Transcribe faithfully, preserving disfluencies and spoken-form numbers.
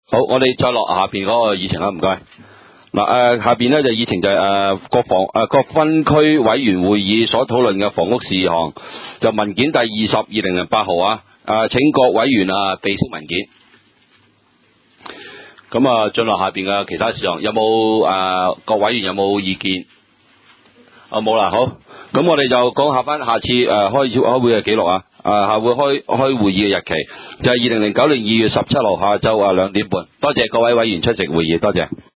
好，我哋再落下邊嗰個議程啦，唔該。嗱、呃、誒，下邊咧就議程就係誒各房誒各分區委員會議所討論嘅房屋事項，就文件第二十二零零八號啊，誒請各委員啊備悉文件。咁啊，進落下邊嘅其他事項，有冇誒、呃、各委員有冇意見？啊冇啦，好，咁我哋就講下翻下次誒、呃、開開會嘅記錄啊，誒、呃、下會開開會議嘅日期就係二零零九年二月十七號下晝啊兩點半。多謝各位委員出席會議，多謝。